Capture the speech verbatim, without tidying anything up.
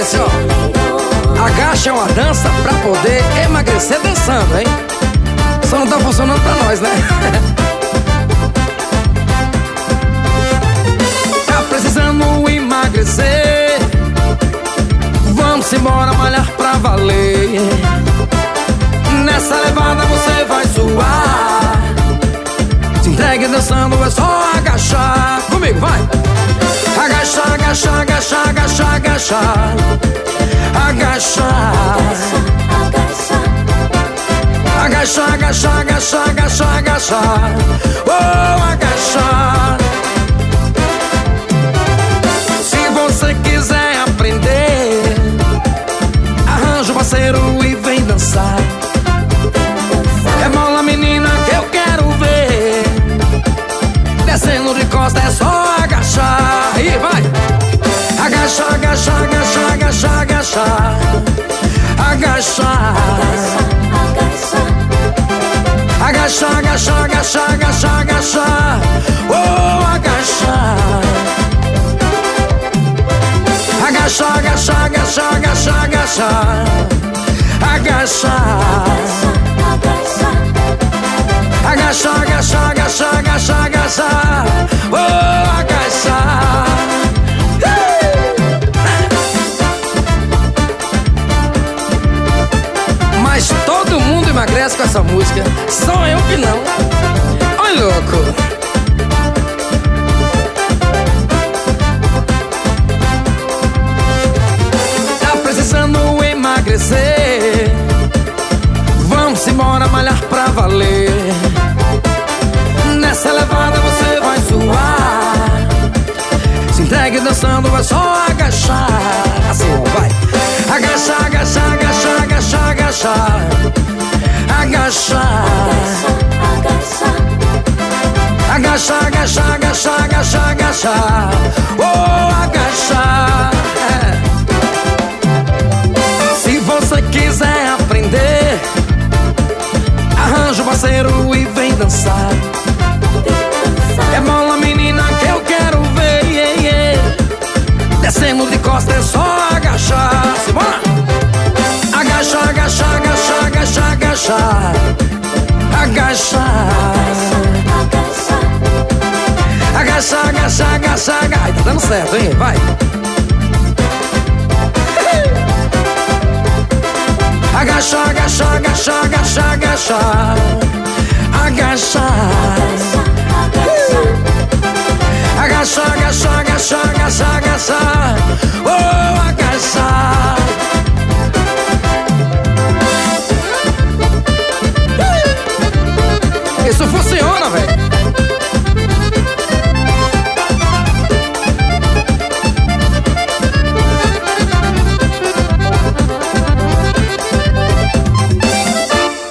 assim, ó. Agacha é uma dança pra poder emagrecer dançando, hein? Só não tá funcionando pra nós, né? Tá precisando emagrecer? Vamos embora malhar pra valer. Nessa levada você vai suar. Se entregue dançando, é só agachar. Comigo, vai! Agacha, agacha, agacha, agacha, agacha. Agacha. Agacha, agacha, agacha, agacha, agacha. Oh, agacha. Se você quiser aprender, arranja um parceiro e vem dançar. Rebola, menina, que eu quero ver. Descendo de costa é só agachar. E vai! Agacha, agacha, agacha, agacha, agacha. Agacha. Agacha, agacha, agacha, agacha, agacha. Oh, agacha. Agacha, agacha, agacha, agacha, agacha. Agacha. Agacha, agacha, agacha, agacha, agacha. Oh, agacha. Mas todo mundo emagrece com essa música, só eu que não. Olha, louco. Tá precisando emagrecer? Vamos embora malhar pra valer. Nessa levada você vai suar. Se entregue dançando, é só agachar. Assim, vai. Agacha, agacha, agacha, agacha, agacha. Agacha. Agacha, agacha, agacha, agacha, agacha. Oh, agacha. Se você quiser aprender, arranja um parceiro e vem dançar. É bola, menina, que eu quero ver, yeah, yeah. Descendo de costa é só agachar. Simbora! Agacha, agacha, agacha, agacha, agacha. Agacha. Agacha, agacha, agacha, agacha. Ai, tá dando certo, hein? Vai! Agacha, agacha, agacha, agacha, agacha. Agacha. Agacha, agacha, agacha, agacha, agacha. Oh, agacha. Isso funciona, velho.